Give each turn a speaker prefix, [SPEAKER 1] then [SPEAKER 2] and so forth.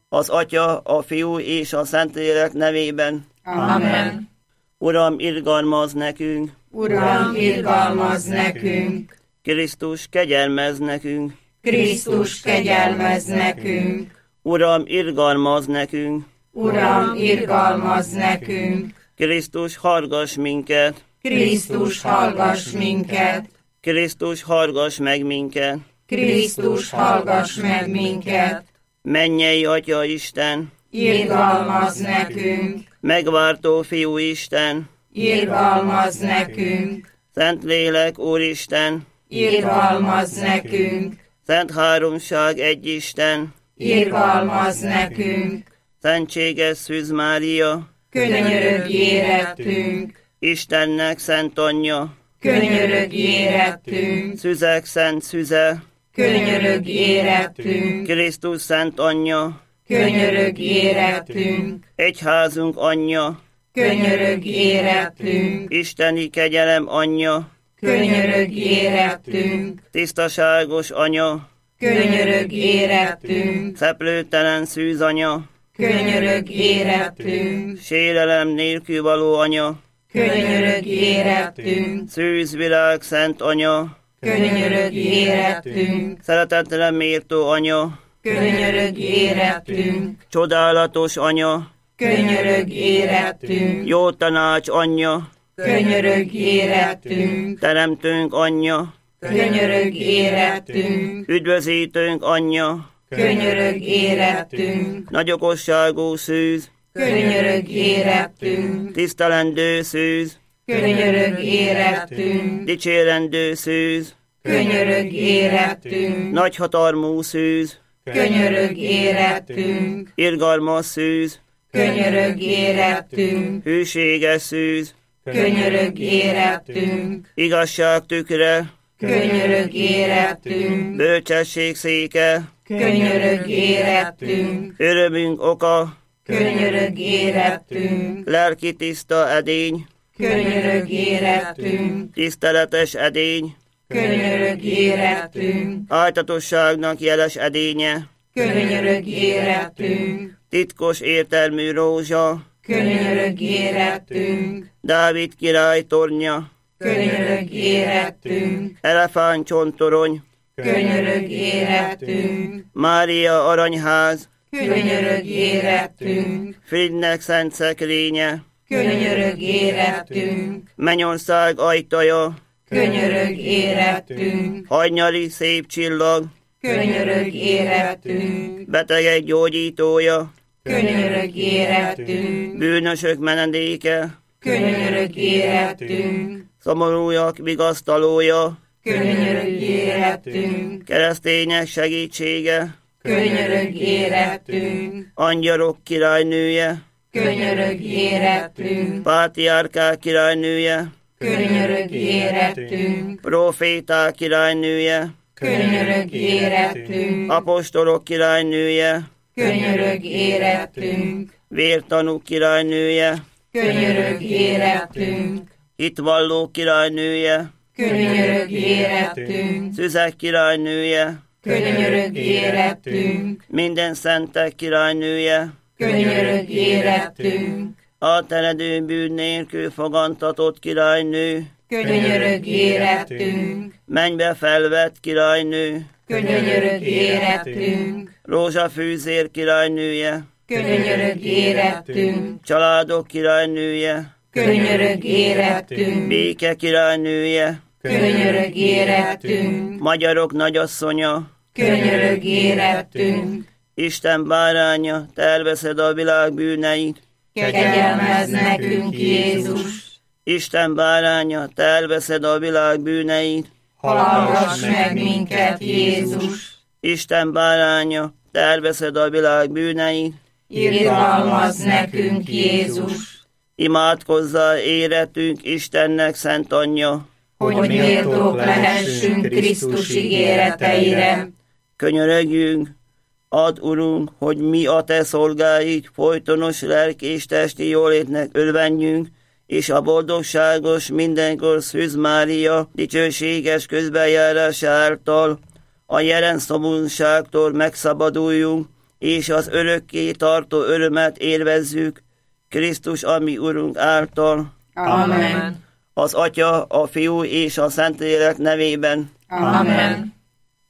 [SPEAKER 1] Az Atya, a Fiú és a Szentlélek nevében.
[SPEAKER 2] Amen.
[SPEAKER 1] Uram, irgalmazz nekünk!
[SPEAKER 2] Uram, irgalmazz nekünk!
[SPEAKER 1] Krisztus, kegyelmezz nekünk!
[SPEAKER 2] Krisztus, kegyelmezz nekünk!
[SPEAKER 1] Uram, irgalmazz nekünk!
[SPEAKER 2] Uram, irgalmazz nekünk!
[SPEAKER 1] Krisztus, hallgass minket!
[SPEAKER 2] Krisztus, hallgass minket!
[SPEAKER 1] Krisztus, hallgass meg minket!
[SPEAKER 2] Krisztus, hallgass meg minket!
[SPEAKER 1] Mennyei Atya Isten!
[SPEAKER 2] Irgalmazz nekünk!
[SPEAKER 1] Megváltó Fiú Isten!
[SPEAKER 2] Irgalmazz nekünk!
[SPEAKER 1] Szentlélek Úristen!
[SPEAKER 2] Irgalmazz nekünk!
[SPEAKER 1] Szent Háromság egy Isten!
[SPEAKER 2] Irgalmazz nekünk!
[SPEAKER 1] Szentséges Szűz Mária!
[SPEAKER 2] Könyörögj érettünk!
[SPEAKER 1] Istennek Szent Anyja!
[SPEAKER 2] Könyörögj érettünk!
[SPEAKER 1] Szüzek Szent Szüze!
[SPEAKER 2] Könyörögj érettünk!
[SPEAKER 1] Krisztus Szent Anyja!
[SPEAKER 2] Könyörögj érettünk!
[SPEAKER 1] Egyházunk Anyja!
[SPEAKER 2] Könyörögj érettünk!
[SPEAKER 1] Isteni kegyelem Anyja!
[SPEAKER 2] Könyörögj érettünk!
[SPEAKER 1] Tisztaságos Anya!
[SPEAKER 2] Könyörögj érettünk!
[SPEAKER 1] Szeplőtelen Szűz Anya!
[SPEAKER 2] Könyörögj érettünk!
[SPEAKER 1] Sérelem nélkül való Anya!
[SPEAKER 2] Könyörögj érettünk!
[SPEAKER 1] Szűz világ Szent Anya!
[SPEAKER 2] Könyörögj érettünk!
[SPEAKER 1] Szeretetre méltó Anya!
[SPEAKER 2] Könyörögj érettünk!
[SPEAKER 1] Csodálatos Anya!
[SPEAKER 2] Könyörögj érettünk!
[SPEAKER 1] Jó tanács Anyja!
[SPEAKER 2] Könyörögj érettünk!
[SPEAKER 1] Teremtőnk Anyja!
[SPEAKER 2] Könyörögj érettünk!
[SPEAKER 1] Üdvözítőnk Anyja!
[SPEAKER 2] Könyörögj érettünk!
[SPEAKER 1] Nagyokosságú Szűz!
[SPEAKER 2] Könyörögj érettünk!
[SPEAKER 1] Tisztelendő Szűz!
[SPEAKER 2] Könyörögj érettünk!
[SPEAKER 1] Dicsérendő Szűz!
[SPEAKER 2] Könyörögj érettünk!
[SPEAKER 1] Nagyhatalmú Szűz!
[SPEAKER 2] Könyörögj érettünk!
[SPEAKER 1] Irgalmas Szűz!
[SPEAKER 2] Könyörögj érettünk!
[SPEAKER 1] Hűséges Szűz!
[SPEAKER 2] Könyörögj érettünk!
[SPEAKER 1] Igazság tükre!
[SPEAKER 2] Könyörögj érettünk!
[SPEAKER 1] Bölcsesség széke!
[SPEAKER 2] Könyörögj érettünk!
[SPEAKER 1] Örömünk oka!
[SPEAKER 2] Könyörögj érettünk!
[SPEAKER 1] Lelki tiszta edény!
[SPEAKER 2] Könyörög érettünk,
[SPEAKER 1] Tiszteletes edény!
[SPEAKER 2] könyörög érettünk,
[SPEAKER 1] Áltatosságnak jeles edénye!
[SPEAKER 2] könyörög érettünk,
[SPEAKER 1] Titkos értelmű rózsa!
[SPEAKER 2] könyörög érettünk,
[SPEAKER 1] Dávid király tornya!
[SPEAKER 2] könyörög érettünk,
[SPEAKER 1] Elefántcsontorony!
[SPEAKER 2] könyörög érettünk,
[SPEAKER 1] Mária aranyház!
[SPEAKER 2] könyörög érettünk,
[SPEAKER 1] Fridnek szent szekrénye!
[SPEAKER 2] könyörög érettünk,
[SPEAKER 1] Mennyország ajtaja!
[SPEAKER 2] könyörög érettünk,
[SPEAKER 1] Hajnyali szép csillag!
[SPEAKER 2] könyörög érettünk,
[SPEAKER 1] Betegek gyógyítója!
[SPEAKER 2] könyörög érettünk,
[SPEAKER 1] Bűnösök menedéke!
[SPEAKER 2] könyörög érettünk,
[SPEAKER 1] Szomorúak vigasztalója!
[SPEAKER 2] könyörög érettünk,
[SPEAKER 1] Keresztények segítsége!
[SPEAKER 2] könyörög érettünk,
[SPEAKER 1] Angyalok királynője!
[SPEAKER 2] könyörög érettünk,
[SPEAKER 1] Pátriárkák királynője!
[SPEAKER 2] könyörög érettünk,
[SPEAKER 1] Proféták királynője!
[SPEAKER 2] könyörög érettünk,
[SPEAKER 1] Apostolok királynője!
[SPEAKER 2] könyörög érettünk,
[SPEAKER 1] Vértanúk királynője!
[SPEAKER 2] könyörög érettünk,
[SPEAKER 1] Hitvallók királynője!
[SPEAKER 2] könyörög érettünk,
[SPEAKER 1] Szüzek királynője!
[SPEAKER 2] könyörög érettünk,
[SPEAKER 1] Minden szentek királynője!
[SPEAKER 2] könyörög érettünk,
[SPEAKER 1] Átteredő bűn nélkül fogantatott királynő!
[SPEAKER 2] könyörög érettünk,
[SPEAKER 1] Mennybe felvett királynő!
[SPEAKER 2] könyörög érettünk,
[SPEAKER 1] Rózsafűzér királynője!
[SPEAKER 2] könyörög érettünk,
[SPEAKER 1] Családok királynője!
[SPEAKER 2] könyörög érettünk,
[SPEAKER 1] Béke királynője!
[SPEAKER 2] könyörög érettünk,
[SPEAKER 1] Magyarok nagyasszonya!
[SPEAKER 2] könyörög érettünk,
[SPEAKER 1] Isten báránya, te elveszed a világ bűneit!
[SPEAKER 2] kegyelmezz nekünk Jézus,
[SPEAKER 1] Isten báránya, te elveszed a világ bűneit!
[SPEAKER 2] hallgass meg minket Jézus,
[SPEAKER 1] Isten báránya, te elveszed a világ bűneit!
[SPEAKER 2] irgalmazz nekünk Jézus,
[SPEAKER 1] Imádkozzál éretünk Istennek szent anyja!
[SPEAKER 2] hogy méltók lehessünk Krisztus ígéreteire.
[SPEAKER 1] Könyörögjünk, add, Urunk, hogy mi a te szolgáid folytonos lelki és testi jólétnek örvenjünk, és a boldogságos mindenkor Szűz Mária dicsőséges közbenjárása által a jelen szomorúságtól megszabaduljunk, és az örökké tartó örömet élvezzük Krisztus, ami Urunk által.
[SPEAKER 2] Amen.
[SPEAKER 1] Az Atya, a Fiú és a Szentlélek nevében.
[SPEAKER 2] Amen.